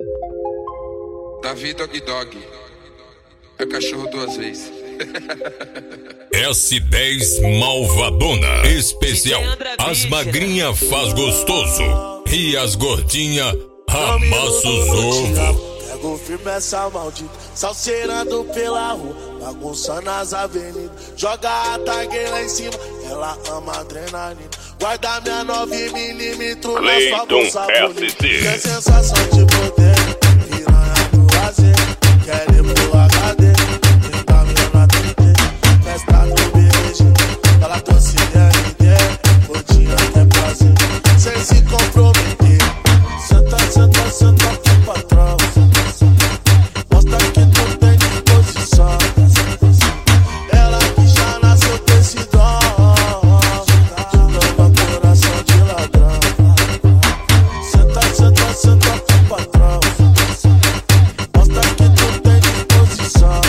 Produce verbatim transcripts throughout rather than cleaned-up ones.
Davi Dog Dog. É cachorro duas vezes. S dez Malvadona. Especial. As magrinha faz gostoso. E as gordinha amassa os ovos. Pego firme essa maldita, salseirando pela rua, bagunçando as avenidas. Joga a tag lá em cima, ela ama adrenalina. Guarda minha nove milímetros na sua bolsa bonita. Tem sensação de poder, piranha do lazer. Quer ir pro H D, trinta mil na T T. Festa no B G, ela trouxe R D. Gordinha até prazer, sem se comprometer. Senta, senta, senta pro patrão. Mostra que tu tem disposição. Ela que já nasceu com esse dom. Te dava coração de ladrão. Senta, senta, senta pro patrão. Mostra que tu tem disposição.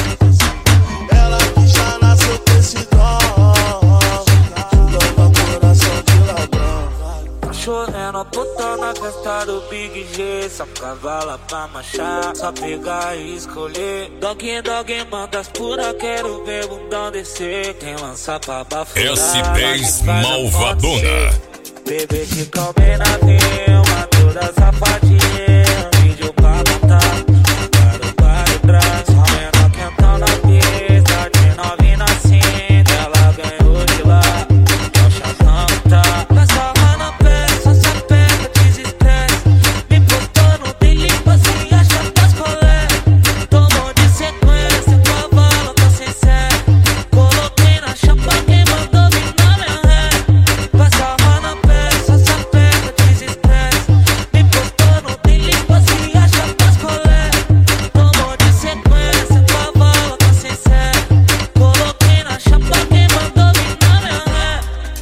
Ela que já nasceu com esse dom. Te dava coração de ladrão. Tá chovendo, puta na festa do Big G. Só cavala pra marchar, só pegar e escolher. Dog, dog, manda as pura, quero ver bundão descer. Quem lança pra bafurar, S dez Malvadona. Bebê que come na tema, toda safadinha. Vídeo pra montar, para o para trás. Só menor quentão na pista, de novinha na cinta. Ela ganhou de lá, é o chatão que tá. Passa lá na peça, se pega, desestresse. Me postou no daily, você acha das colé. Tomou de sequência, com a bala, tô sem sério. Coloquei na chapa, quem mandou vir na minha ré. Passa lá na peça, se pega, desestresse. Me postou no daily, você acha das colé. Tomou de sequência, com a bala, tô sem sério. Coloquei na chapa, quem mandou vir na minha ré.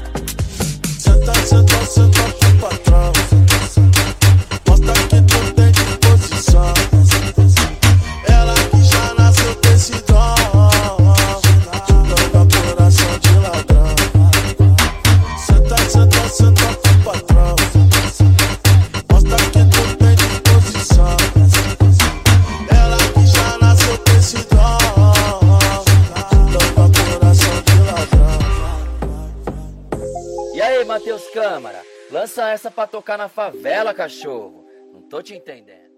Senta, senta, senta pro patrão. Mostra que tu tem disposição. Ela que já nasceu com esse dom. Te dava coração de ladrão. Senta, senta, senta pro patrão. Mostra que tu tem disposição. Ela que já nasceu com esse dom. Te dava coração de ladrão. E aí, Matheus Câmara? Lança essa pra tocar na favela, cachorro. Não tô te entendendo.